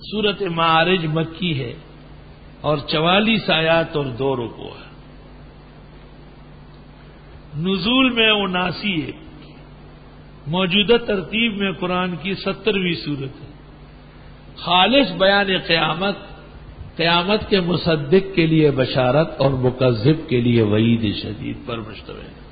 سورت معارج مکی ہے اور 44 آیات اور 2 رکوع ہے. نزول میں 79 ہے. موجودہ ترتیب میں قرآن کی 70ویں سورت ہے. خالص بیان قیامت کے مصدق کے لیے بشارت اور مکذب کے لیے وعید شدید پر مشتمل ہے.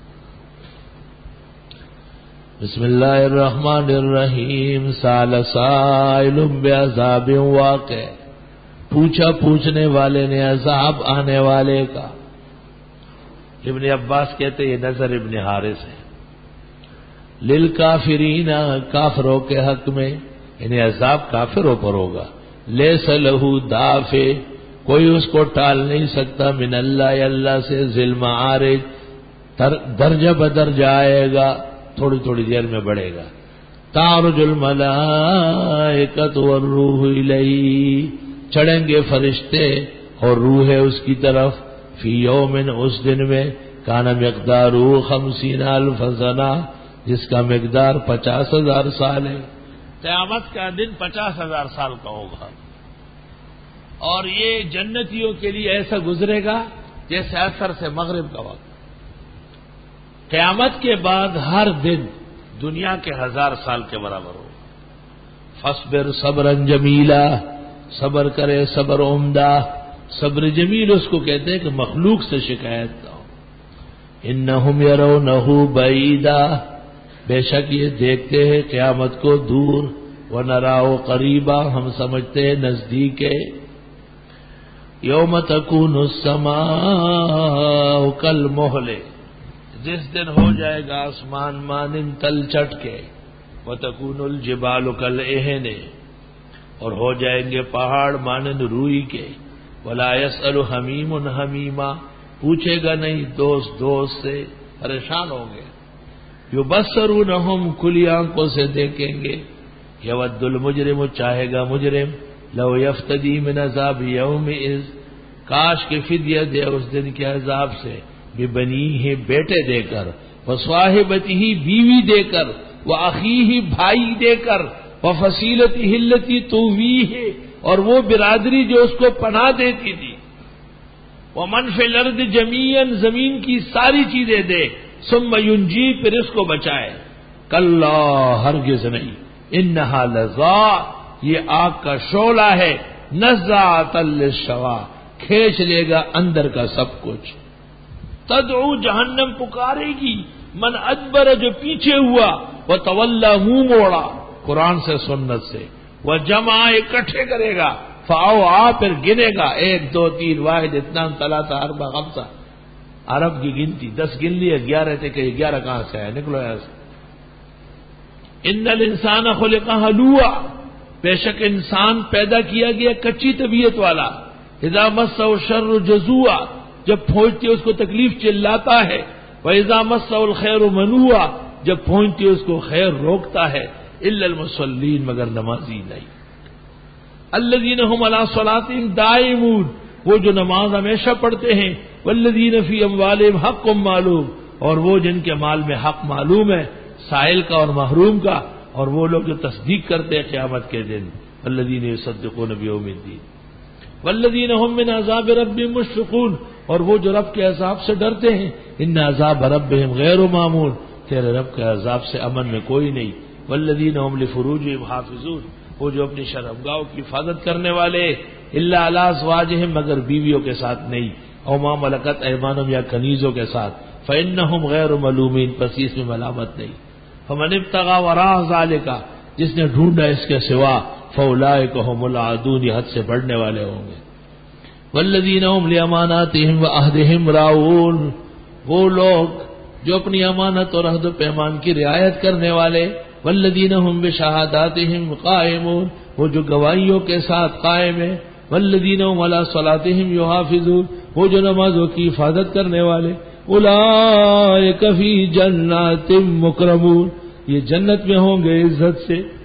بسم اللہ الرحمن الرحیم. سال سائل بعذاب واقع، پوچھا پوچھنے والے نے عذاب آنے والے کا. ابن عباس کہتے یہ نظر ابن حارث ہے. للکافرین، کافروں کے حق میں، یعنی عذاب کافروں پر ہوگا. لیس لہ دافع، کوئی اس کو ٹال نہیں سکتا. من اللہ، اللہ سے. ذل معارج، درجہ بدرجہ آئے گا، تھوڑی تھوڑی دیر میں بڑھے گا. تعرج الملائکۃ والروح الیہ، چڑھیں گے فرشتے اور روح اس کی طرف. فی یوم، اس دن میں. کان مقدارہ 50,000 سنہ، جس کا مقدار 50,000 سال ہے. قیامت کا دن 50,000 سال کا ہوگا. اور یہ جنتیوں کے لیے ایسا گزرے گا جیسے عصر سے مغرب کا وقت. قیامت کے بعد ہر دن دنیا کے 1000 سال کے برابر ہو. فاصبر صبرا جمیلا، صبر کرے صبر عمدہ. صبر جمیل اس کو کہتے ہیں کہ مخلوق سے شکایت نہ ہو. انہم یرونہ بعیدا، بے شک یہ دیکھتے ہیں قیامت کو دور. ونراہ قریبا، ہم سمجھتے ہیں نزدیک ہے. یوم تکون السماء کالمہل، جس دن ہو جائے گا آسمان مانند تل چٹ کے. وتکون الجبال کالعہن، اور ہو جائیں گے پہاڑ مانند روئی کے. ولا یسأل حمیم حمیما، پوچھے گا نہیں دوست دوست سے. پریشان ہوں گے. یبصرونہم، کھلی آنکھوں سے دیکھیں گے. یود المجرم، چاہے گا مجرم. لو یفتدی من عذاب یومئذ، کاش کے فدیہ دے اس دن کے عذاب سے. ببنیہ، بیٹے دے کر. وصاحبتہ، بیوی دے کر. واخیہ، بھائی دے کر. وفصیلتہ التی تؤویہ، اور وہ برادری جو اس کو پناہ دیتی تھی. ومن فی الارض جمیعا، زمین کی ساری چیزیں دے. ثم ینجی، پھر اس کو بچائے. کلا، ہرگز نہیں. انہا لظیٰ، یہ آگ کا شعلہ ہے. نزاعۃ للشویٰ، کھینچ لے گا اندر کا سب کچھ. تدعو، جہنم پکارے گی. من ادبر، جو پیچھے ہوا. وتولی، منہ موڑا. قرآن سے سنت سے. وجمع، اکٹھے کرے گا. فاوعیٰ، پھر گنے گا. 1 2 3 واحد اثنان ثلاثہ اربعہ خمسہ. عرب کی گنتی 10 گن لی، 11 تھے کہ 11 کہاں سے آئے، نکلو ایسے. ان الانسان خلق ہلوعا، بے شک انسان پیدا کیا گیا کچی طبیعت والا. اذا مسہ الشر جزوعا، جب پہنچتی اس کو تکلیف چلاتا ہے. واذا مسہ الخیر منوعا، جب پہنچتی اس کو خیر روکتا ہے. الا المصلین، مگر نمازی نہیں. الذین هم علی صلاتهم دائمون، وہ جو نماز ہمیشہ پڑھتے ہیں. والذین فی اموالہم حق معلوم، اور وہ جن کے مال میں حق معلوم ہے، سائل کا اور محروم کا. اور وہ لوگ جو تصدیق کرتے ہیں قیامت کے دن. والذین یصدقون بیوم الدین. والذین هم من عذاب ربهم مشفقون، اور وہ جو رب کے عذاب سے ڈرتے ہیں. ان عذاب ربهم غیر مامون، تیرے رب کے عذاب سے امن میں کوئی نہیں. والذین هم لفروجهم حافظون، وہ جو اپنی شرمگاہوں کی حفاظت کرنے والے. الا علی ازواجہم، مگر بیویوں کے ساتھ نہیں. او ما ملکت ایمانہم، یا کنیزوں کے ساتھ. فانہم غیر ملومین، پس اس میں ملامت نہیں. فمن ابتغى وراء ذلك، جس نے ڈھونڈا اس کے سوا. فاولئک هم العادون، یہ حد سے بڑھنے والے ہوں گے. والذین هم لاماناتہم وعہدہم راعون، وہ لوگ جو اپنی امانت اور عہد و پیمان کی رعایت کرنے والے. والذین هم بشہاداتہم قائمون، وہ جو گواہیوں کے ساتھ قائم ہیں. والذین هم علی صلاتہم یحافظون، وہ جو نمازوں کی حفاظت کرنے والے. اولئک فی جنات مکرمون، یہ جنت میں ہوں گے عزت سے.